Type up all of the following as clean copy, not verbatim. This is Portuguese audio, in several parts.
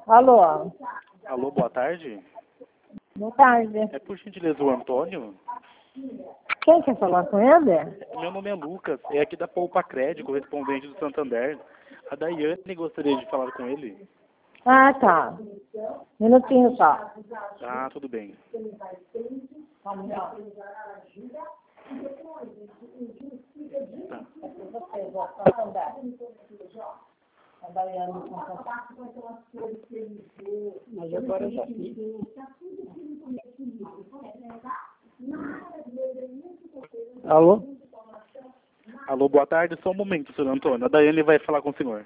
Alô? Alô, boa tarde. Boa tarde. É por gentileza o Antônio? Quem quer falar com ele? Meu nome é Lucas, é aqui da Poupa Crédito, correspondente do Santander. A Daiane gostaria de falar com ele. Ah, tá. Minutinho só. Ah, tudo bem. Tá. Mas agora eu já fiz. Alô? Alô, boa tarde. Só um momento, senhor Antônio. A Daiane vai falar com o senhor.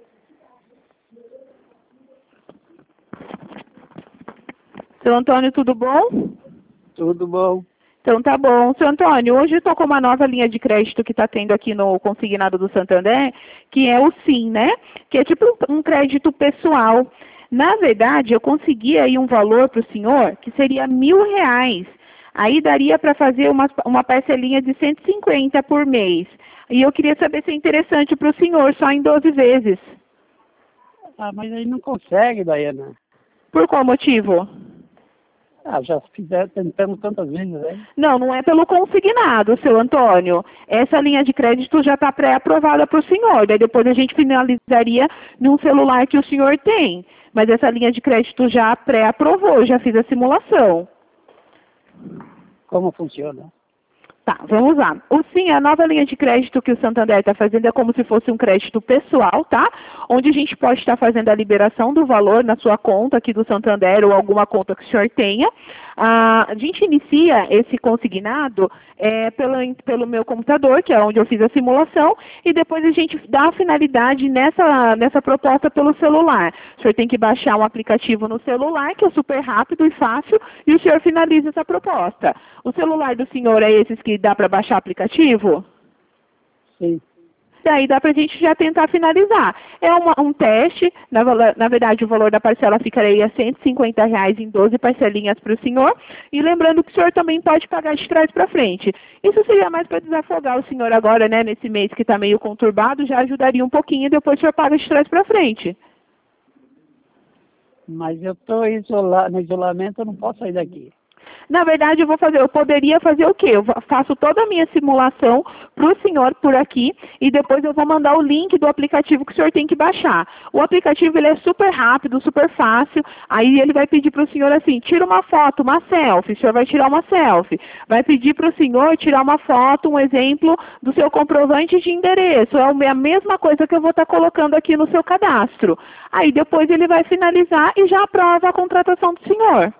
Seu Antônio, tudo bom? Tudo bom? Então tá bom. Seu Antônio, hoje estou com uma nova linha de crédito que está tendo aqui no consignado do Santander, que é o SIM, né? Que é tipo um crédito pessoal. Na verdade, eu consegui aí um valor para o senhor que seria R$1.000. Aí daria para fazer uma parcelinha de 150 por mês. E eu queria saber se é interessante para o senhor, só em 12 vezes. Ah, mas aí não consegue, Daiana. Por qual motivo? Ah, já tentamos tantas vezes, né? Não, não é pelo consignado, seu Antônio. Essa linha de crédito já está pré-aprovada para o senhor. Daí depois a gente finalizaria num celular que o senhor tem. Mas essa linha de crédito já pré-aprovou, já fiz a simulação. Como funciona? Tá, vamos lá. O SIM, a nova linha de crédito que o Santander está fazendo é como se fosse um crédito pessoal, tá? Onde a gente pode estar fazendo a liberação do valor na sua conta aqui do Santander ou alguma conta que o senhor tenha. A gente inicia esse consignado pelo meu computador, que é onde eu fiz a simulação, e depois a gente dá a finalidade nessa proposta pelo celular. O senhor tem que baixar um aplicativo no celular, que é super rápido e fácil, e o senhor finaliza essa proposta. O celular do senhor é esses que dá para baixar aplicativo? Sim. Daí dá para a gente já tentar finalizar. É um teste, na verdade o valor da parcela ficaria R$150 em 12 parcelinhas para o senhor. E lembrando que o senhor também pode pagar de trás para frente. Isso seria mais para desafogar o senhor agora, né, nesse mês que está meio conturbado, já ajudaria um pouquinho e depois o senhor paga de trás para frente. Mas eu estou no isolamento, eu não posso sair daqui. Na verdade, eu poderia fazer o quê? Eu faço toda a minha simulação para o senhor por aqui e depois eu vou mandar o link do aplicativo que o senhor tem que baixar. O aplicativo ele é super rápido, super fácil, aí ele vai pedir para o senhor assim, tira uma foto, uma selfie, o senhor vai tirar uma selfie. Vai pedir para o senhor tirar uma foto, um exemplo do seu comprovante de endereço. É a mesma coisa que eu vou estar colocando aqui no seu cadastro. Aí depois ele vai finalizar e já aprova a contratação do senhor.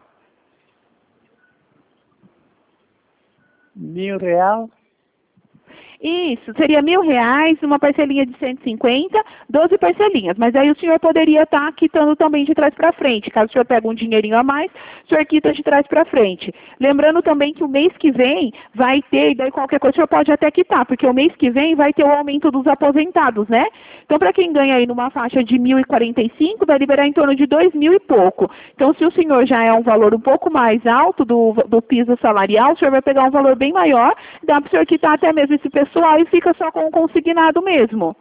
R$1.000? Isso, seria R$1.000, uma parcelinha de 150, 12 parcelinhas. Mas aí o senhor poderia estar quitando também de trás para frente. Caso o senhor pegue um dinheirinho a mais, o senhor quita de trás para frente. Lembrando também que o mês que vem vai ter, e daí qualquer coisa o senhor pode até quitar, porque o mês que vem vai ter o aumento dos aposentados, né? Então, para quem ganha aí numa faixa de 1.045, vai liberar em torno de 2.000 e pouco. Então, se o senhor já é um valor um pouco mais alto do piso salarial, o senhor vai pegar um valor bem maior, dá para o senhor quitar até mesmo esse pessoal e fica só com o consignado mesmo.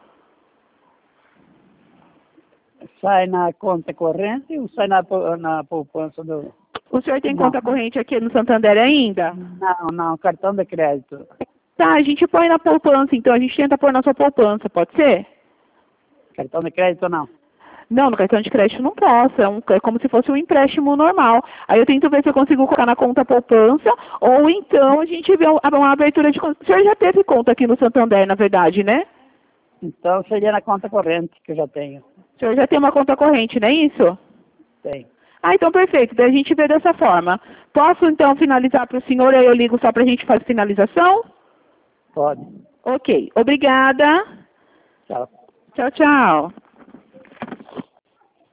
Sai na conta corrente ou sai na poupança do... O senhor tem conta corrente aqui no Santander ainda? Não, cartão de crédito. Tá, a gente põe na poupança, então a gente tenta pôr na sua poupança, pode ser? Cartão de crédito não? Não, no cartão de crédito não posso, é como se fosse um empréstimo normal. Aí eu tento ver se eu consigo colocar na conta poupança, ou então a gente vê uma abertura de conta. O senhor já teve conta aqui no Santander, na verdade, né? Então seria na conta corrente que eu já tenho. O senhor já tem uma conta corrente, não é isso? Tem. Ah, então perfeito, daí a gente vê dessa forma. Posso então finalizar para o senhor, aí eu ligo só para a gente fazer finalização? Pode. Ok, obrigada. Tchau. Tchau, tchau.